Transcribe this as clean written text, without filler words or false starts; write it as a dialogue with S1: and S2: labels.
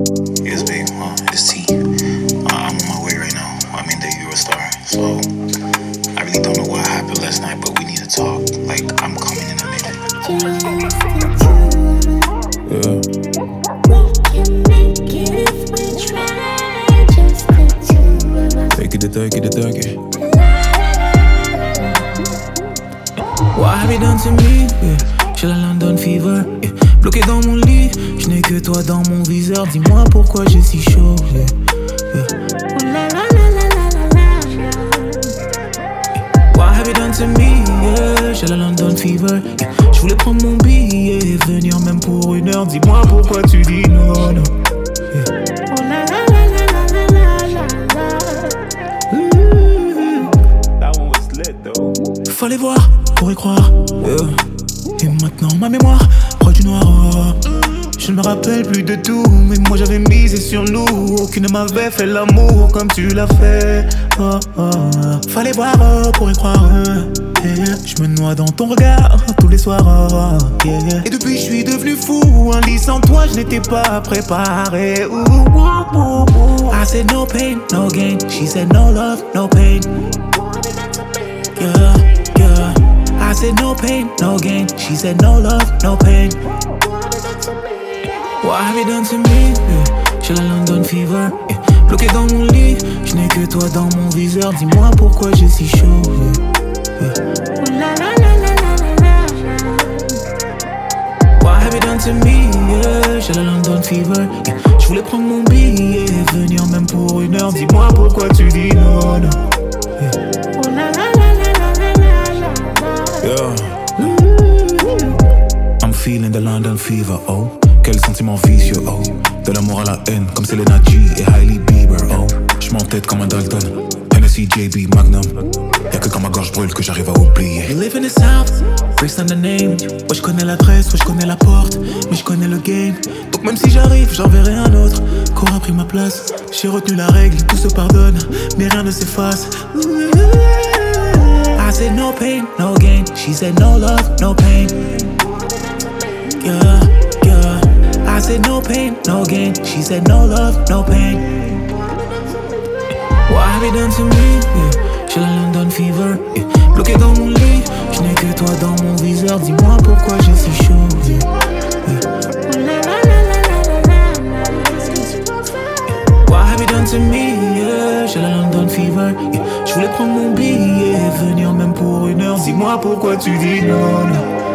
S1: Yes, babe. It's T. I'm on my way right now. I'm in the Eurostar. So, I really don't know what happened last night, but we need to talk. Like, I'm coming in a minute.
S2: Take it. What have you done to me? Yeah. J'ai la London fever. Yeah. Bloqué dans mon lit, je n'ai que toi dans mon viseur. Dis-moi pourquoi j'ai si chaud. Yeah. What have you done to me? Yeah. J'ai la London fever. Yeah. Je voulais prendre mon billet et venir même pour 1 heure. Dis-moi pourquoi tu dis non, non. Yeah. Fallait voir pour y croire. Et maintenant ma mémoire proche du noir. Je ne me rappelle plus de tout, mais moi j'avais misé sur nous. Aucune ne m'avait fait l'amour comme tu l'as fait. Fallait voir pour y croire. Je me noie dans ton regard tous les soirs. Et depuis je suis devenu fou. Un lit sans toi je n'étais pas préparé. I said no pain, no gain. She said no love, no pain. Yeah. I said no pain, no gain. She said no love, no pain. What have you done to me? Yeah. J'ai la London fever. Yeah. Bloqué dans mon lit, je n'ai que toi dans mon viseur. Dis-moi pourquoi j'ai si chaud. Yeah. What have you done to me? Yeah. J'ai la London fever. Yeah. Je voulais prendre mon billet et venir même pour 1 heure. Dis-moi pourquoi tu dis non, non. Yeah. I'm feeling the London fever, oh. Quel sentiment vicieux, oh. De l'amour à la haine, comme Selena G et Hailey Bieber, oh. J'm'entête comme un Dalton, Hennessy, JB, Magnum. Y'a que quand ma gorge brûle que j'arrive à oublier. You live in the South, based on the name. Ouais, j'connais l'adresse, ouais, j'connais la porte, mais j'connais le game. Donc même si j'arrive, j'enverrai un autre qu'aura pris ma place. J'ai retenu la règle, tout se pardonne, mais rien ne s'efface. I said no pain, no gain. She said no love, no pain. Yeah. I said no pain, no gain. She said no love, no pain. What have you done to me? Yeah. J'ai la London fever. Yeah. Bloqué dans mon lit, je n'ai que toi dans mon viseur. Dis-moi pourquoi j'ai si chaud. Yeah. What have you done to me? Yeah. J'ai la London fever. Yeah. Je voulais prendre mon billet et venir même pour 1 heure. Dis-moi pourquoi tu dis non, non.